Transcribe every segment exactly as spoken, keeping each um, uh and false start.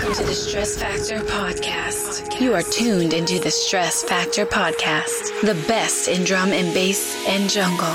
Welcome to the Stress Factor Podcast. You are tuned into the Stress Factor Podcast, the best in drum and bass and jungle.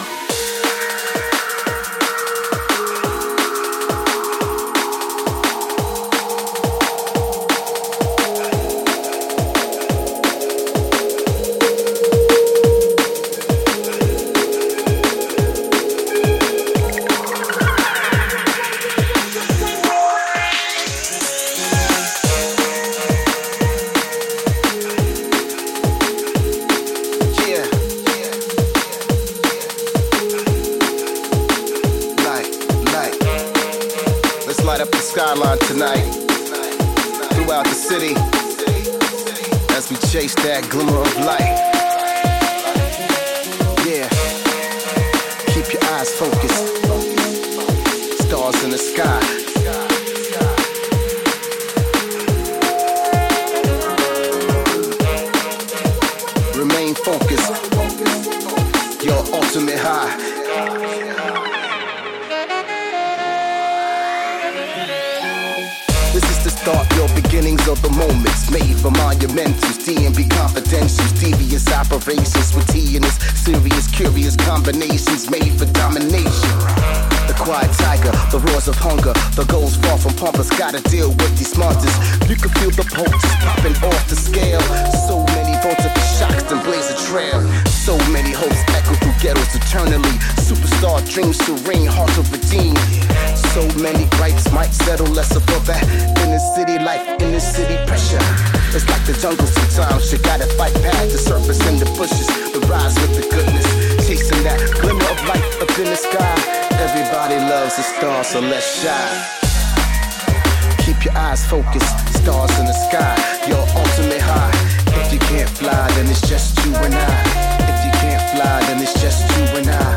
Skyline tonight, throughout the city, as we chase that glimmer of light. Yeah, keep your eyes focused. Stars in the sky. Remain focused. Your ultimate high. Start your beginnings of the moments made for monumentals, D and B confidentials, devious operations with T and its serious, curious combinations made for domination. The quiet tiger, the roars of hunger, the goals far from pompous, gotta deal with these monsters. You can feel the pulse popping off the scale. So many volts of shocks and blaze a trail. So many hopes echo through ghettos eternally. Superstar dreams serene, heart to redeem. So many gripes might settle less above that. In the city life, in the city pressure. It's like the jungle sometimes. You gotta fight past the surface in the bushes. The rise with the goodness. Chasing that glimmer of light up in the sky. Everybody loves the stars, so let's shine. Keep your eyes focused. Stars in the sky, your ultimate high. If you can't fly, then it's just you and I. If you can't fly, then it's just you and I.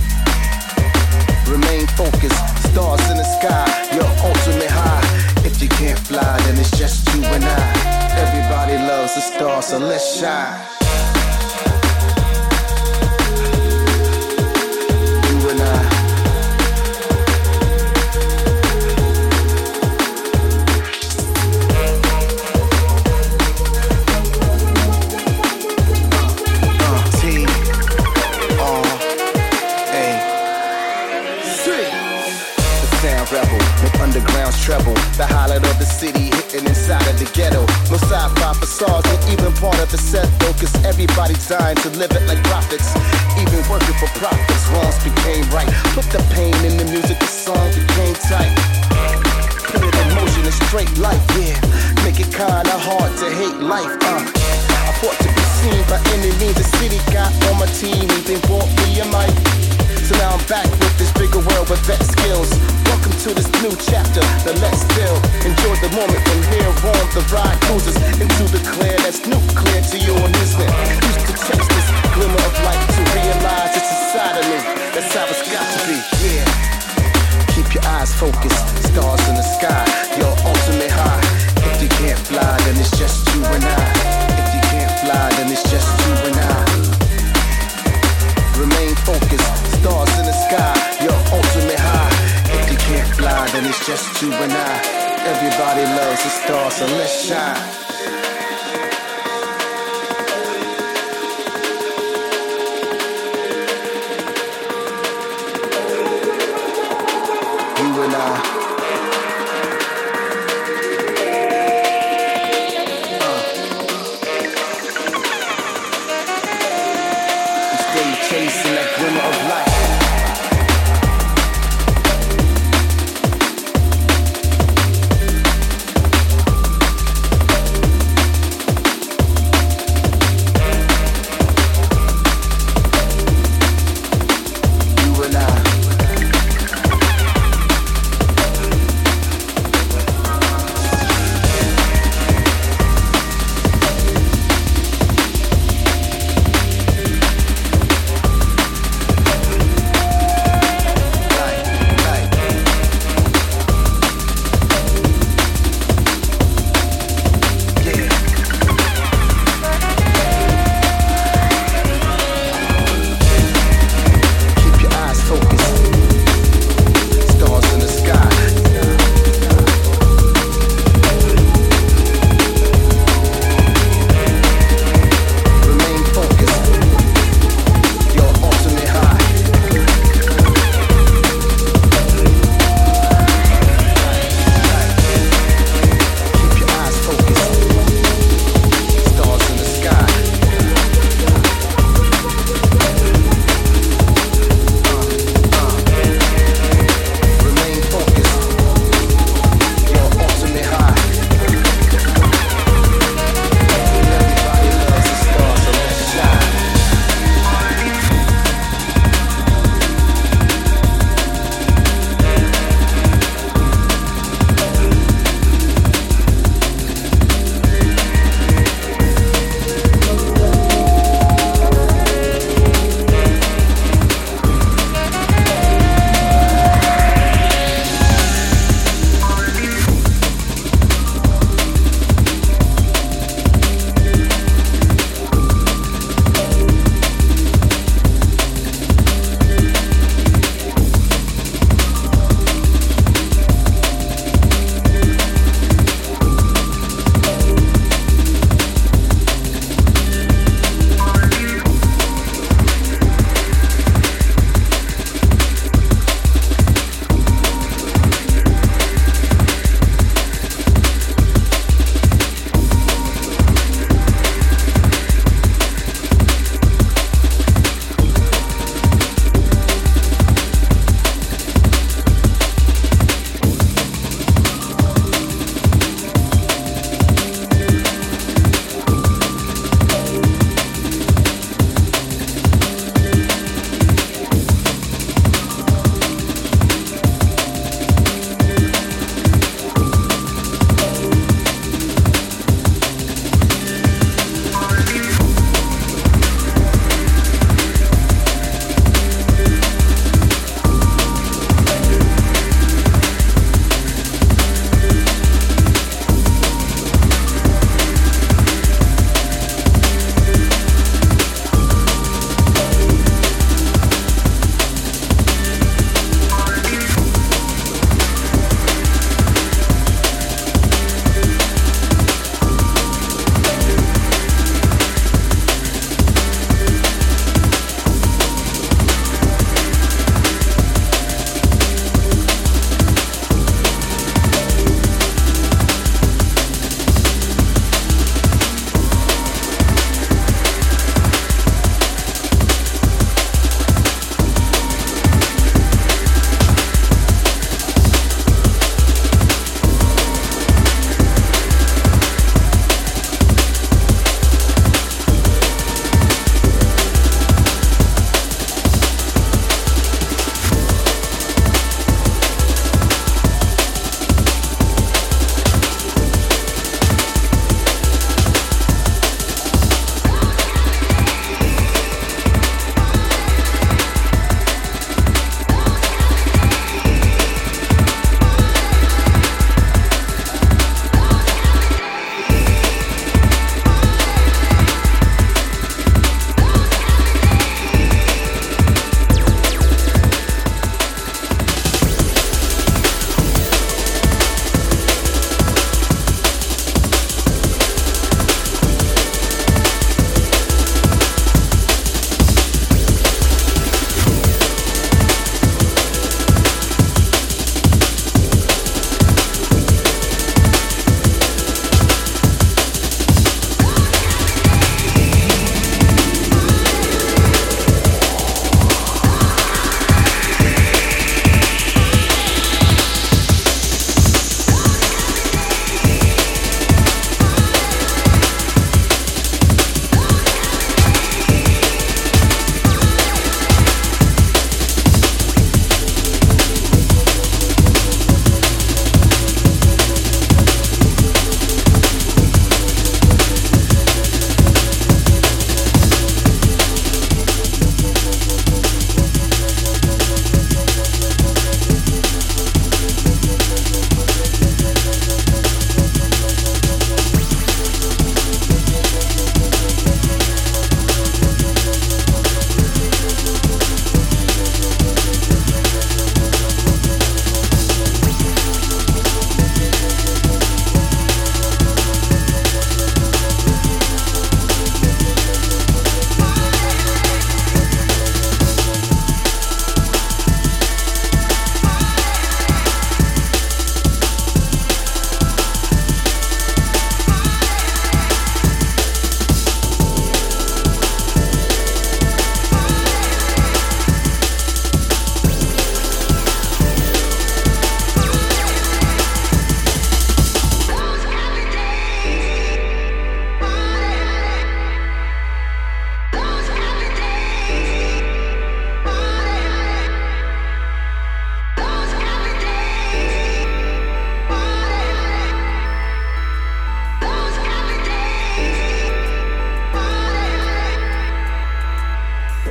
Remain focused. Stars in the sky, your ultimate high. If you can't fly, then it's just you and I. Everybody loves the stars, so let's shine. You and I. Uh, T R A C. Sound rebel, with underground's treble. The highlight of the city hitting inside of the ghetto. No sci-fi facades and even part of the set though, cause everybody dying to live it like prophets. Even working for profits, wrongs became right. Put the pain in the music, the song became tight. Put it in motion, a straight life, yeah. Make it kinda hard to hate life, uh. I fought to be seen by any means. The city got on my team, even bought me a mic. So now I'm back with this bigger world with vet skills. Welcome to this new chapter, now let's build. Enjoy the moment from here on. The ride cruises into the clear that's nuclear to you and listening. Used to chase this glimmer of light to realize it's inside of me. That's how it's got to be, yeah. Keep your eyes focused. Stars in the sky, your ultimate high. If you can't fly, then it's just you and I. If you can't fly, then it's just you and I. Remain focused. Stars in the sky, your ultimate high. If you can't fly, then it's just you and I. Everybody loves the stars, so let's shine. You and I. Chasing that glimmer of light.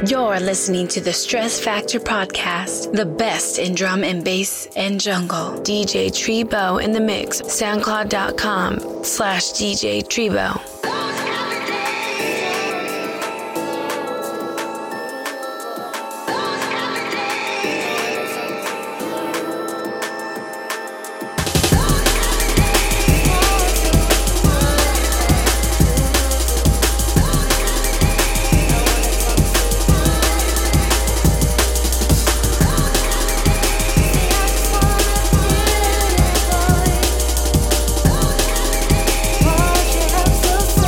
You're listening to the Stress Factor Podcast, the best in drum and bass and jungle. D J Trebo in the mix. SoundCloud.com slash DJ Trebo. So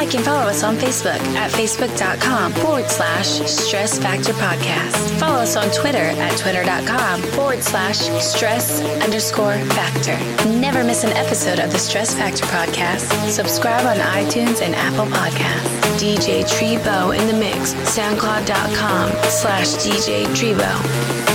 Like and follow us on Facebook at facebook.com forward slash Stress Factor Podcast. Follow us on Twitter at twitter.com forward slash stress underscore factor. Never miss an episode of the Stress Factor Podcast. Subscribe on iTunes and Apple Podcasts. D J Trebo in the Mix, soundcloud.com slash DJ Trebo.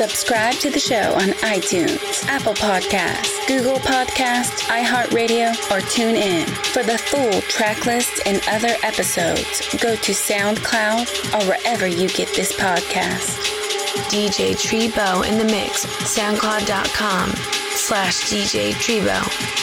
Subscribe to the show on iTunes, Apple Podcasts, Google Podcasts, iHeartRadio, or TuneIn. For the full track list and other episodes, go to SoundCloud or wherever you get this podcast. D J Trebo in the mix, soundcloud.com slash DJ Trebo.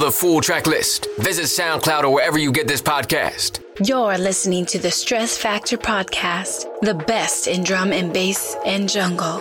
the full track list, visit SoundCloud or wherever you get this podcast. You're listening to the Stress Factor Podcast, the best in drum and bass and jungle.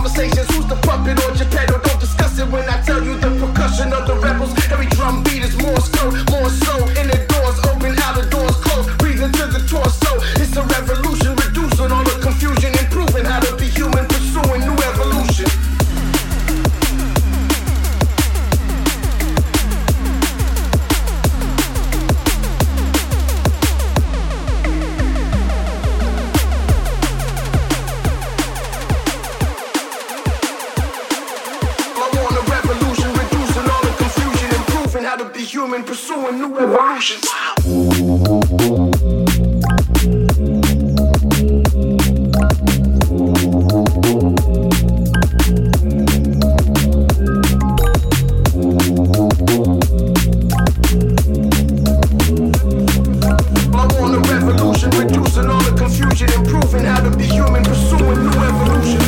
conversations. Who's the puppet or Geppetto? Don't discuss it when I tell you the percussion of the rebels. Every drum beat is more so, more so. In the doors open, out the doors closed. Breathing to the torso. It's a revolution, reducing all the confusion, improving how to be human, pursuing new evolution. Human pursuing new evolution. I want a revolution, reducing all the confusion, improving how to be human, pursuing new evolution.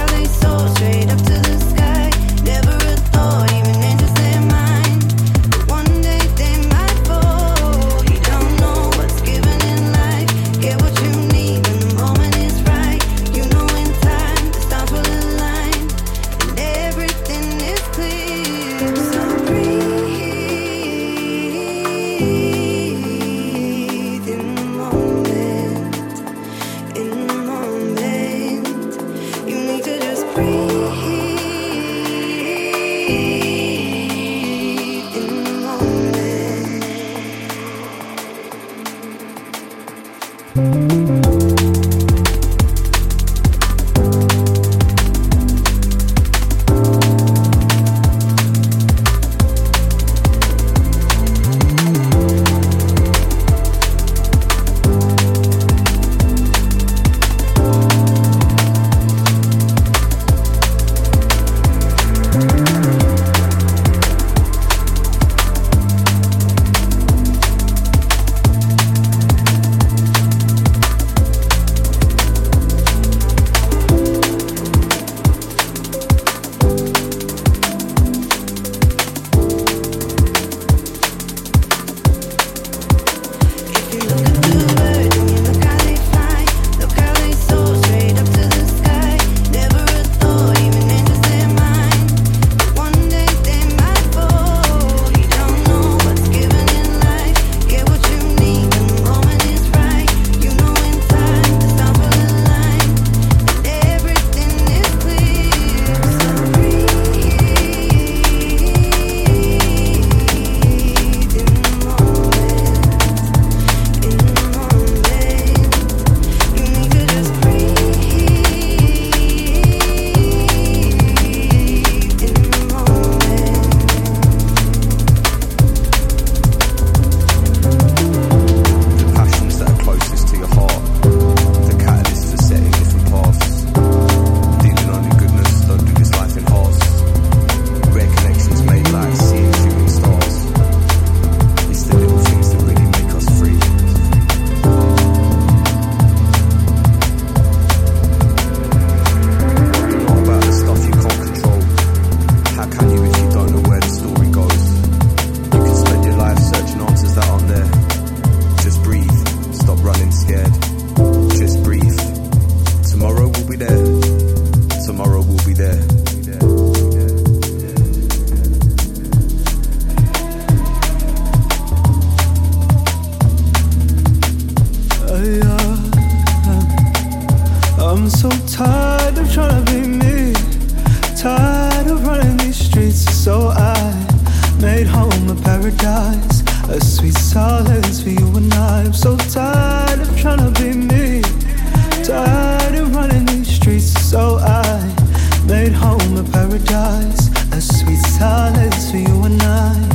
Straight up to the sky, never a thought, even angels in mind. paradise, a sweet solace for you and I. I'm so tired of trying to be me, tired of running these streets, so I made home a paradise, a sweet solace for you and I.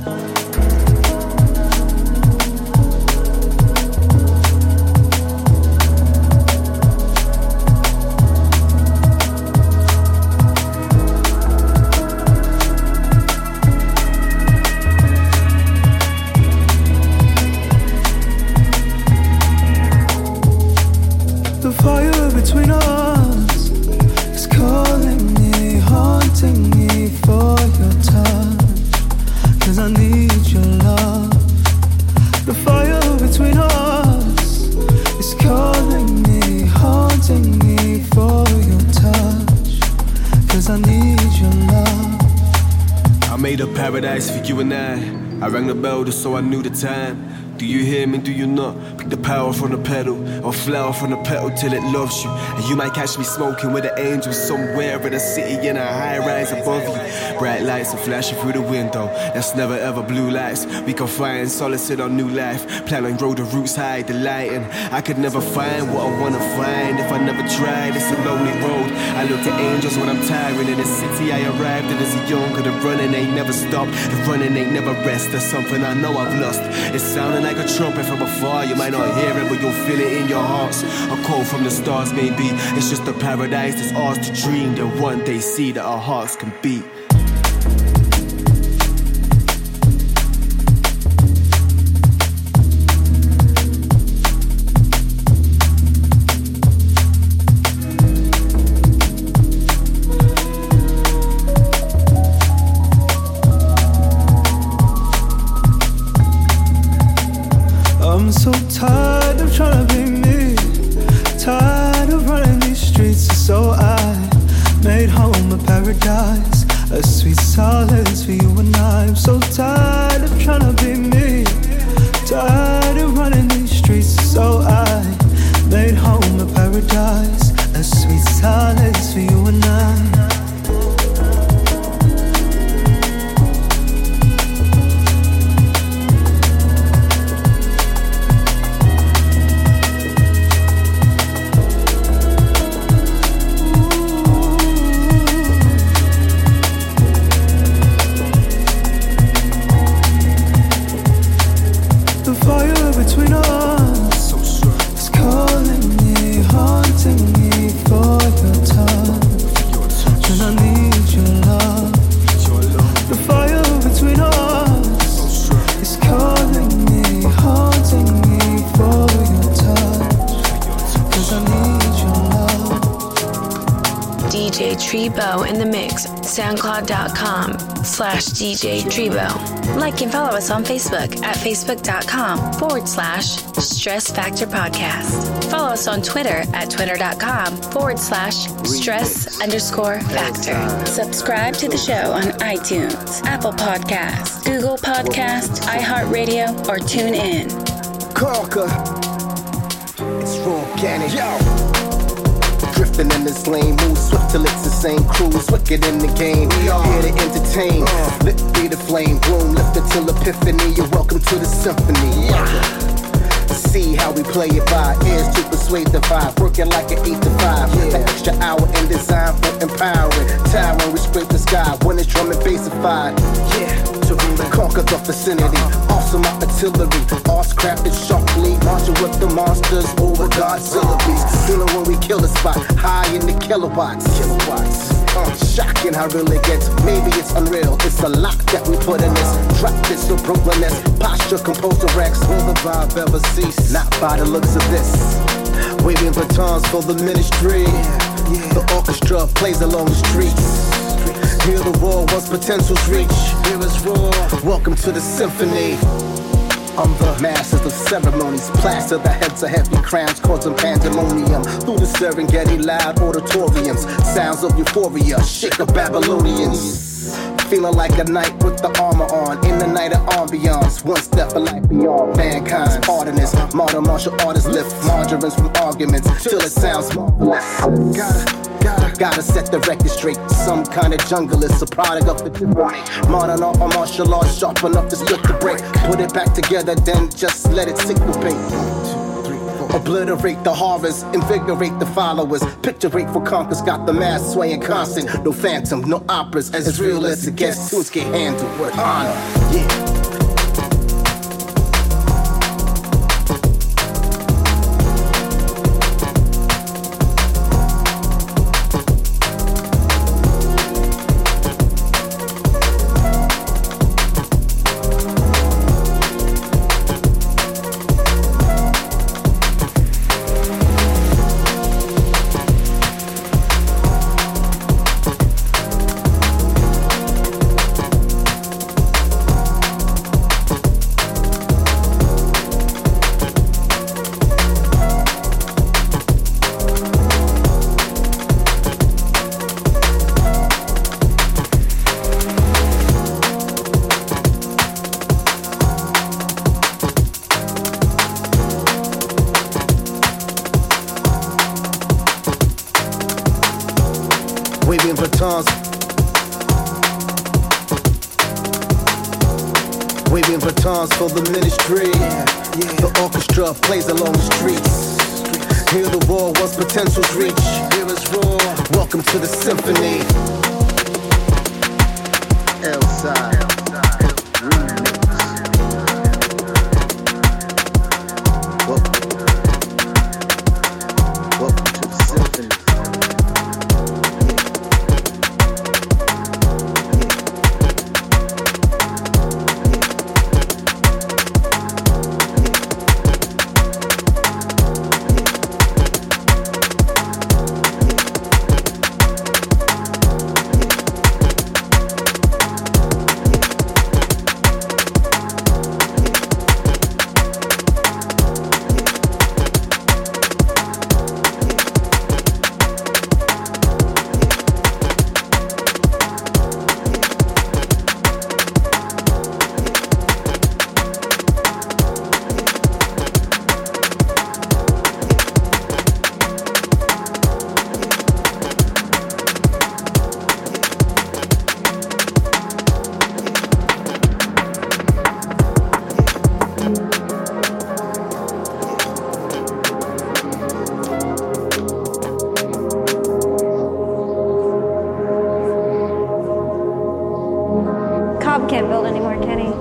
The fire between us is calling me, haunting me for your touch, 'cause I need your love. The fire between us is calling me, haunting me for your touch, 'cause I need your love. I made a paradise for you and I. I rang the bell just so I knew the time. Do you hear me, do you not? Pick the power from the pedal, or flower from the petal till it loves you. And you might catch me smoking with the angels somewhere in the city in a high rise above you. Bright lights are flashing through the window, that's never ever blue lights. We can find solace in our new life, plan and grow the roots high, delighting. I could never find what I wanna find if I never tried, it's a lonely road. I look to angels when I'm tiring in the city I arrived in as a young, the running ain't never stopped, the running ain't never rest. There's something I know I've lost, it's sounding like a trumpet from afar. You might not hear it, but you'll feel it in your hearts. A call from the stars maybe, it's just a paradise that's ours to dream, that one day see that our hearts can beat. I'm so tired of trying to be me, tired of running these streets, so I made home a paradise, a sweet solace for you and I. I'm so tired of trying to be me, tired of running these streets, so I made home a paradise, a sweet solace for you and I. The fire between us is calling me, haunting me for your touch, and I need your love. The fire between us is calling me, haunting me for your touch, 'cause I need your love. D J Trebo in the mix, soundcloud.com slash DJ Trebo. Like and follow us on Facebook at facebook.com forward slash Stress Factor Podcast. Follow us on Twitter at twitter.com forward slash stress underscore factor. Subscribe to the show on iTunes, Apple Podcasts, Google Podcasts, iHeartRadio, or TuneIn. Conquer. It's raw organic. Yo. Drifting in this lane, move swift till it's the same cruise, wicked in the game, here to entertain, lit be the flame, bloom lifted till epiphany, you're welcome to the symphony. Yeah. See how we play it by ears to persuade the vibe, working like an eight to five, yeah. The extra hour in design for empowering, towering, we scrape the sky when it's drum and bassified. Yeah, to conquer the vicinity, awesome artillery, arts crafted sharply, marching with the monsters over Godzilla beats, feeling when we kill the spot, high in the kilowatts. Kilowatts. Uh, shocking how real it gets. Maybe it's unreal. It's a lot that we put in this. Drop this to Brooklyness. Posture, composer Rex. Will the vibe ever cease? Not by the looks of this. Waving batons for the ministry. Yeah, yeah. The orchestra plays along the streets. Hear the roar once potentials reach. Here is raw. Welcome to the symphony. I'm the masters of ceremonies, plaster the heads of heavy crowns, causing pandemonium through the Serengeti loud auditoriums. Sounds of euphoria, shake the Babylonians. Feeling like a knight with the armor on, in the night of ambiance. One step of light beyond mankind's pardoners. Modern martial artists lift margarines from arguments till it sounds marvelous. Gotta, gotta Gotta set the record straight. Some kind of jungle is a product of the different. Modern art or martial arts sharp enough to split the break. Put it back together, then just let it syncopate. Obliterate the horrors, invigorate the followers. Picture rate for conquers, got the mass swaying constant. No phantom, no operas, as real as it gets. Tunes get handled with honor, yeah. Waving batons, waving batons for the ministry. Yeah, yeah. The orchestra plays along the streets. Hear the roar once potentials reach. Hear us roar. Welcome to the symphony. Elside. Can't build anymore, can he?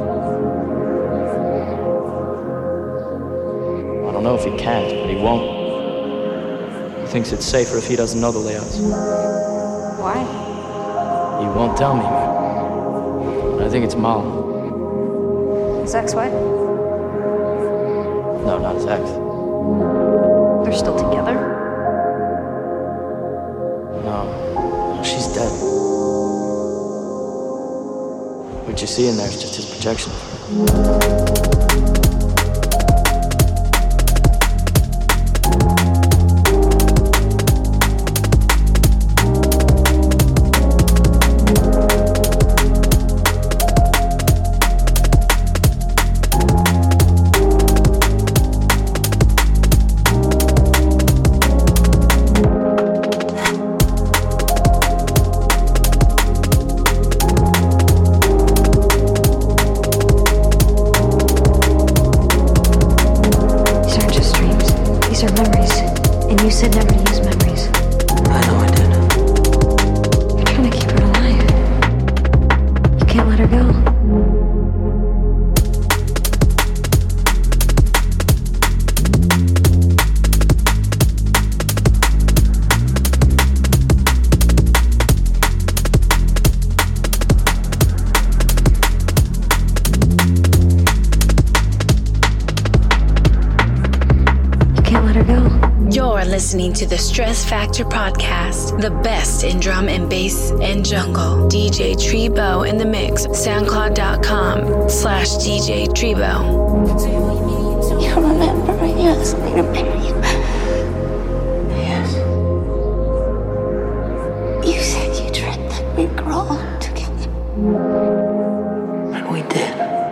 I don't know if he can't, but he won't. He thinks it's safer if he doesn't know the layouts. Why? He won't tell me. But I think it's Mal. His ex-wife? No, not his ex. They're still together? No, she's dead. What you see in there is just his projection. Listening to the Stress Factor podcast, the best in drum and bass and jungle. D J Trebo in the mix. SoundCloud.com slash DJ Trebo. You remember? Yes, I remember you. Yes. You said you dreamt that we'd grow old together. And we did.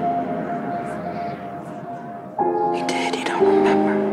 We did, you don't remember.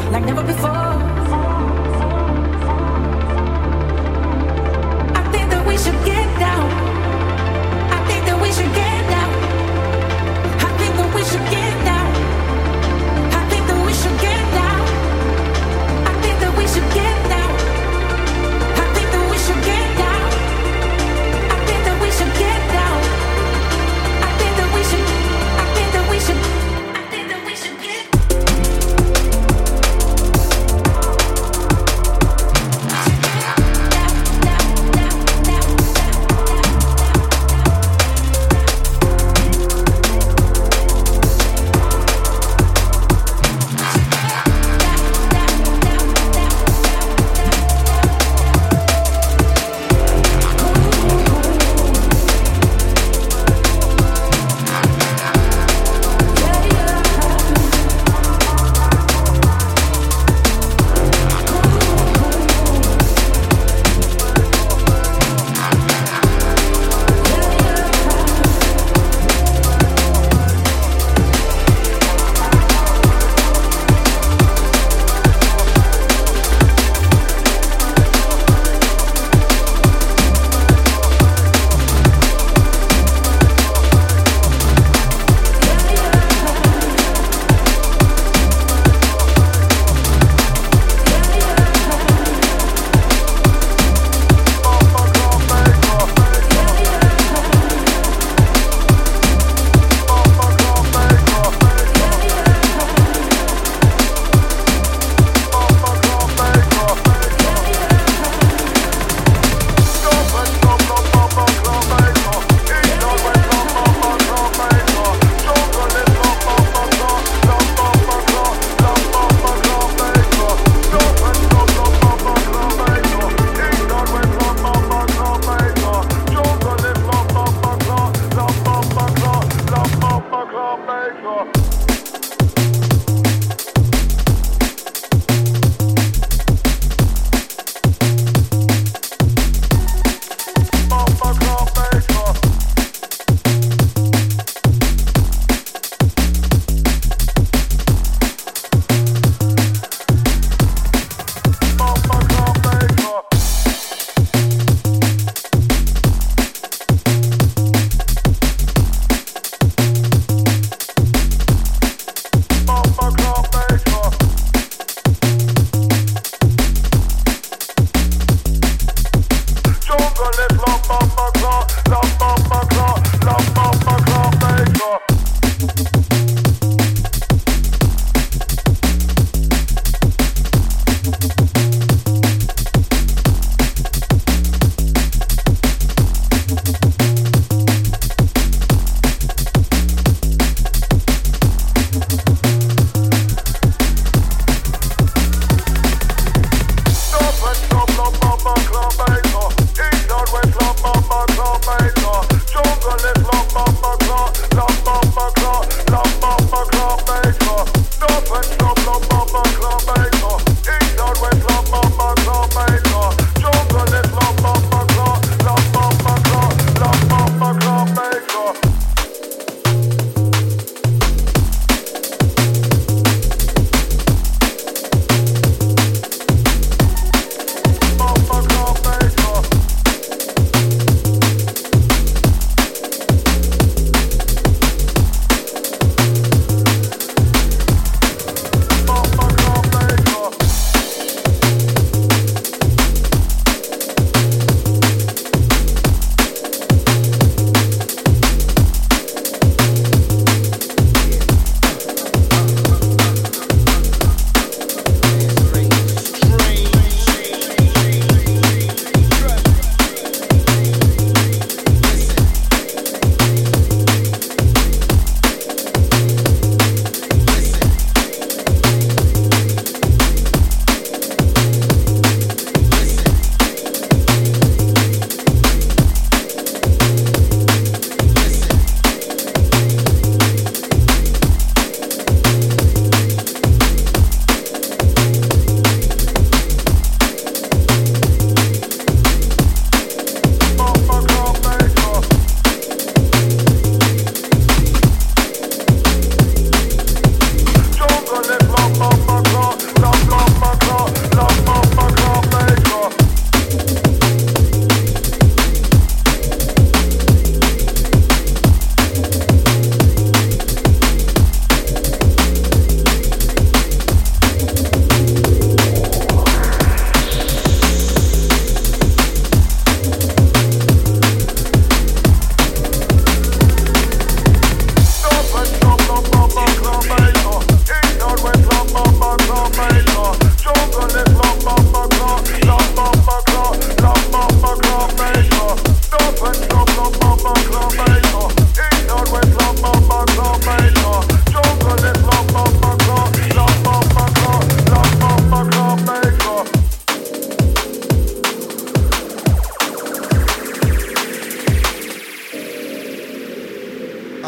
like never before. I think that we should get down. I think that we should get down. I think that we should get down. I think that we should get down. I think that we should get down. I think that we should get down. I think that we should get down. I think that we should. I think that we should. I think that we should get.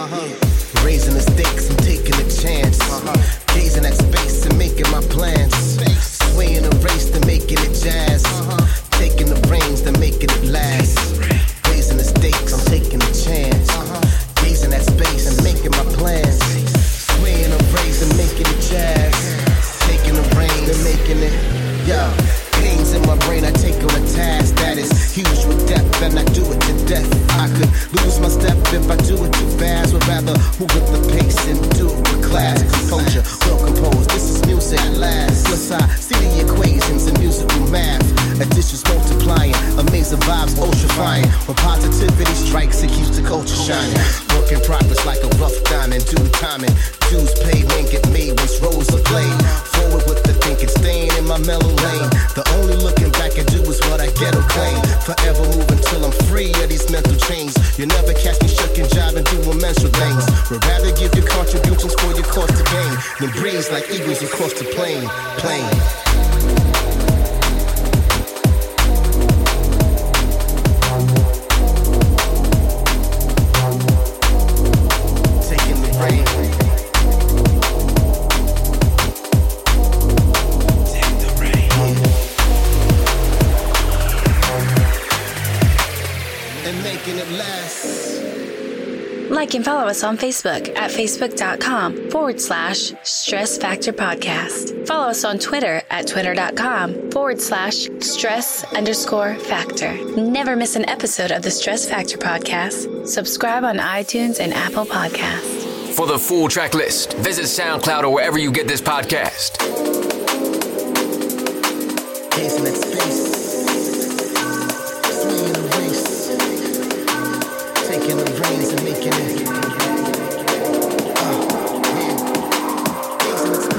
Uh-huh. Raising the stakes, I'm taking a chance. Uh-huh. Gazing at space and making my plans. Space. Swaying the race to making it jazz. Uh-huh. Taking the reins to making it last. Raising the stakes, I'm taking a chance. Uh-huh. Gazing at space and making my plans. Swaying the race and making it jazz. Taking the reins and making it, yo. Pains in my brain, I take on a task that is huge with depth, and I do it to death. I could lose my step if I do it too fast. Would rather move with the pace and do it with class. Composure, well composed, this is music at last. Plus I see the equations in musical math. Additions multiplying, amazing vibes ultrafying. When positivity strikes, it keeps the culture shining. Work in progress like a rough diamond, due timing. Dues paid, men get made once roles are played. Forward with the thinking, staying in my mellow lane. The only looking back I do is what I get or claim. Forever moving till I'm free of these mental chains. You never catch me shucking, jiving, doing mental things. Would rather give you contributions for your cost to gain than breeze like eagles across the plain. Plain. Taking the rain. Like and follow us on Facebook at facebook.com forward slash Stress Factor Podcast. Follow us on Twitter at twitter.com forward slash stress underscore factor. Never miss an episode of the Stress Factor Podcast. Subscribe on iTunes and Apple Podcasts. For the full track list, visit SoundCloud or wherever you get this podcast. Gazing at space. Swinging the race. Taking the reins and making it. Oh, yeah. Gazing at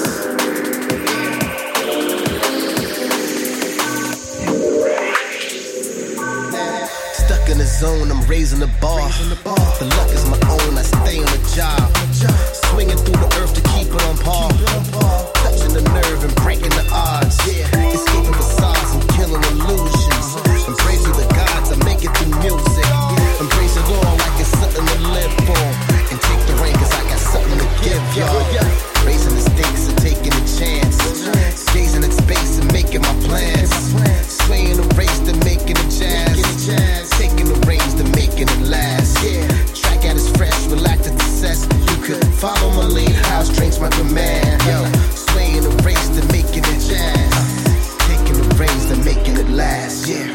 space. Stuck in the zone, I'm raising the bar. The luck is my own, I stay on the job. Swinging through the earth to keep it on par. Touching the nerve and breaking the odds. Escaping facades and killing illusions. Embrace the gods, I make it through music. Embrace it all like it's something to live for. And take the rain cause I got something to give y'all. Raising the stakes and taking a chance. Gazing at space and making my plans. Swaying the race to making it jazz. Taking the reins to making it last. Track at its fresh, relax at the cess. You could follow my lead, house drinks my command. Yo, swaying the race to making it jazz. Taking the reins to making it last. Yeah.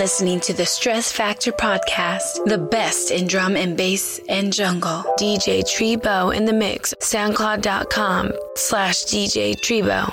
listening to the Stress Factor Podcast, the best in drum and bass and jungle. D J Trebo in the mix. SoundCloud.com slash DJ Trebo.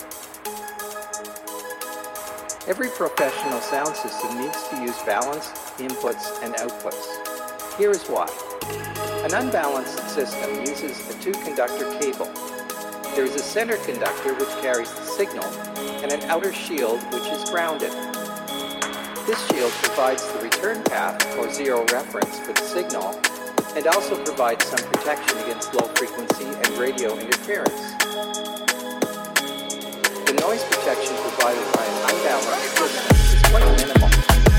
Every professional sound system needs to use balanced, inputs and outputs. Here is why. An unbalanced system uses a two-conductor cable. There is a center conductor which carries the signal and an outer shield which is grounded. This shield provides the return path or zero reference for the signal and also provides some protection against low frequency and radio interference. The noise protection provided by an unbalanced system is quite minimal.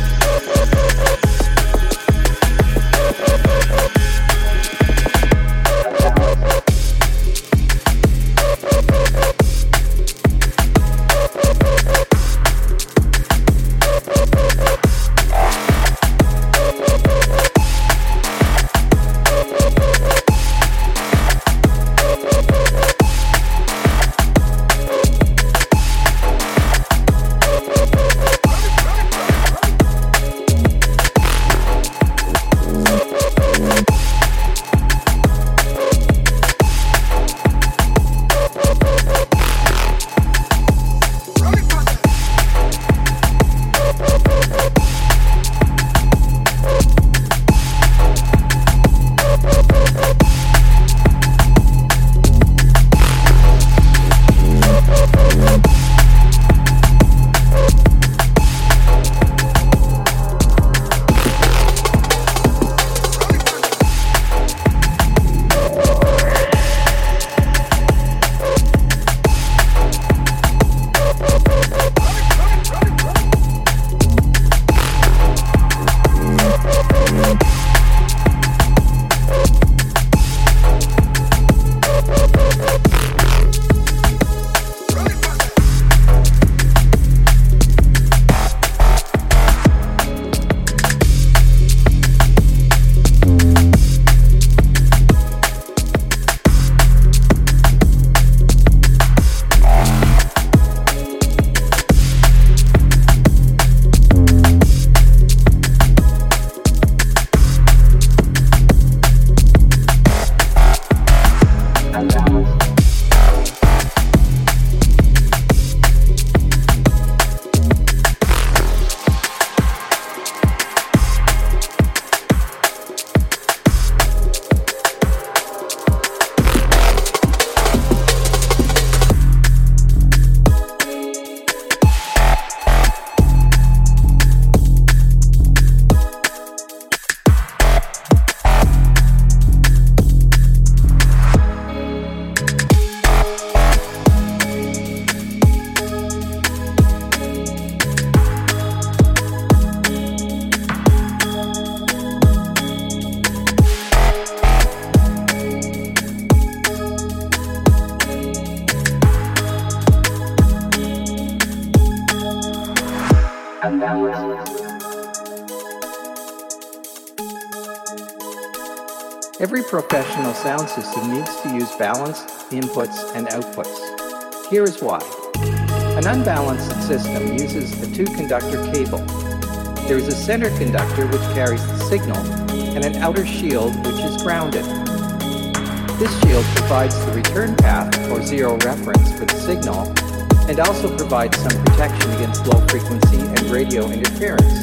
Every professional sound system needs to use balanced inputs and outputs. Here is why. An unbalanced system uses a two-conductor cable. There is a center conductor which carries the signal and an outer shield which is grounded. This shield provides the return path or zero reference for the signal and also provides some protection against low frequency and radio interference.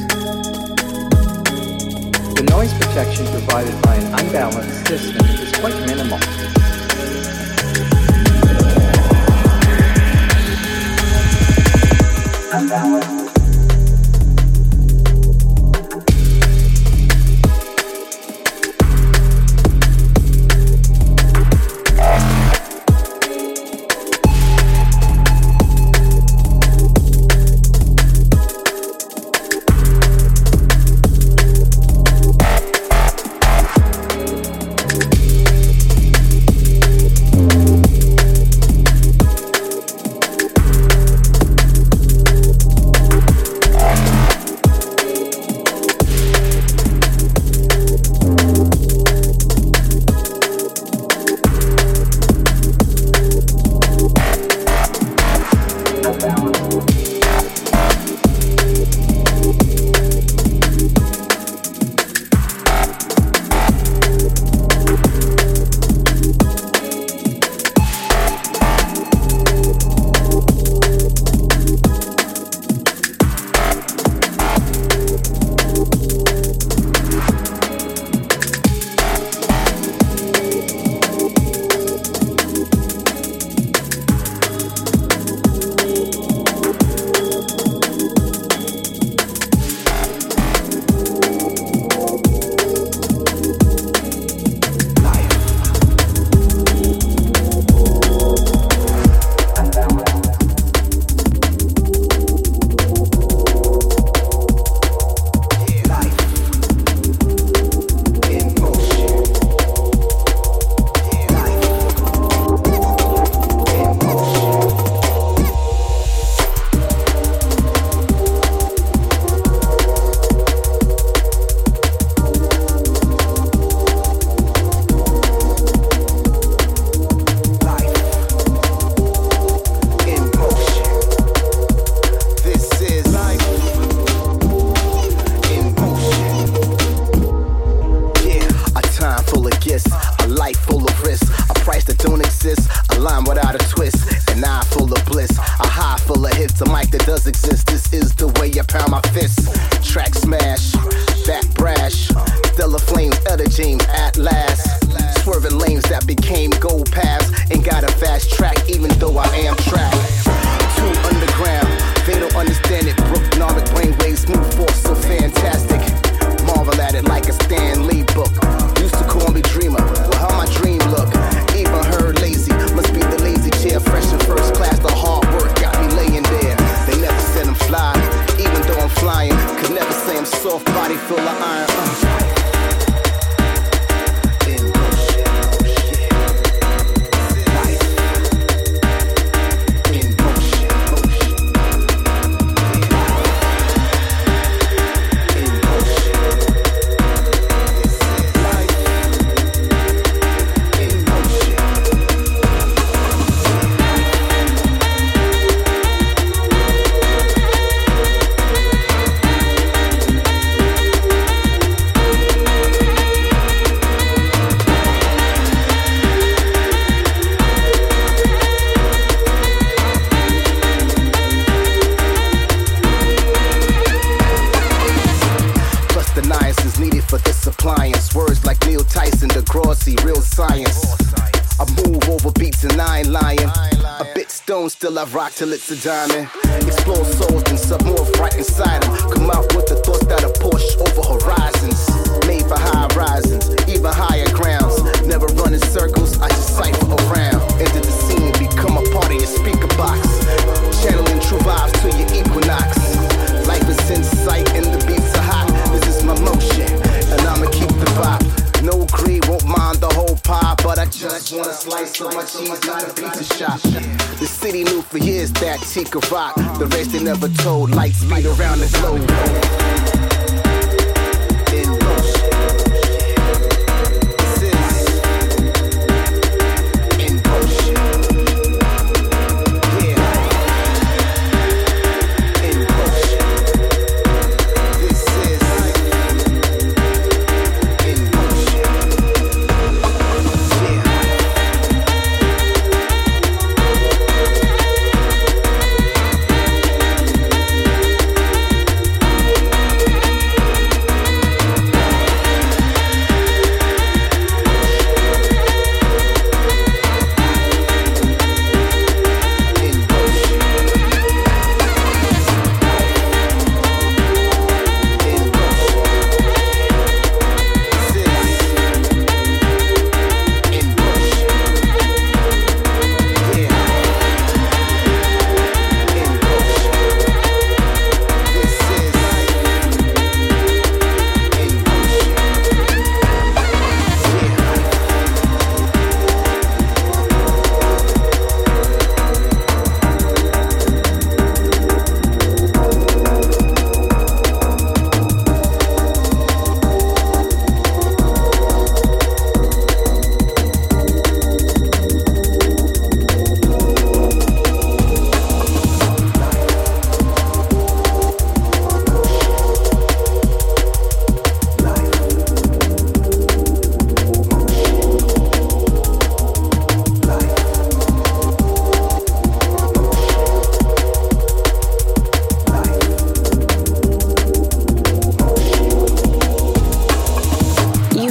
The noise protection provided by an unbalanced system is quite minimal. Unbalanced. line without a twist. An eye full of bliss, a high full of hits, a mic that does exist. This is the way I pound my fists. Track smash, back brash, stellar flames, Elder James at last. Swerving lanes that became gold paths. Ain't got a fast track even though I am trapped. Too underground, they don't understand it. Brooknomic brainwaves, smooth force so fantastic. Marvel at it like a Stan Lee book. Used to call me dreamer, well how my dream look. Even her lazy, must be the lazy chair. Fresh in first class, the hard work got me laying there. They never said I'm fly, even though I'm flying. Could never say I'm soft body full of iron. uh. Words like Neil Tyson, Degrassi, real science. I move over beats and I ain't lying. A bit stone, still I rock till it's a diamond. Explore souls and submorph right inside them. Come out with the thoughts that'll push over horizons. Made for high risings, even higher grounds. Never run in circles, I just cipher around. Enter the scene, become a part of your speaker box. Channeling true vibes to your equinox. Life is in sight and the beats are hot. This is my motion, and I'ma keep the vibe. No greed, won't mind the whole pie, but I just want a slice of my cheese, not a pizza shop. The city knew for years that Tika rock. The rest they never told, light speed around the globe. In motion. This is in motion. Yeah. In motion. This is in motion.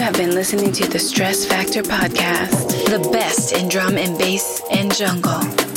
Listening to the Stress Factor Podcast, the best in drum and bass and jungle.